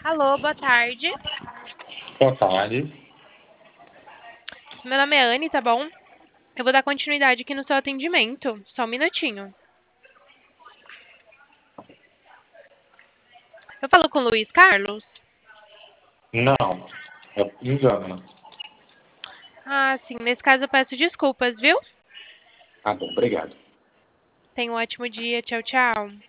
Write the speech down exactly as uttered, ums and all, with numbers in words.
Alô, boa tarde. Boa tarde. Meu nome é Anne, tá bom? Eu vou dar continuidade aqui no seu atendimento. Só um minutinho. Eu falo com o Luiz Carlos? Não, é engano. Ah, sim. Nesse caso eu peço desculpas, viu? Tá bom, obrigado. Tenha um ótimo dia. Tchau, tchau.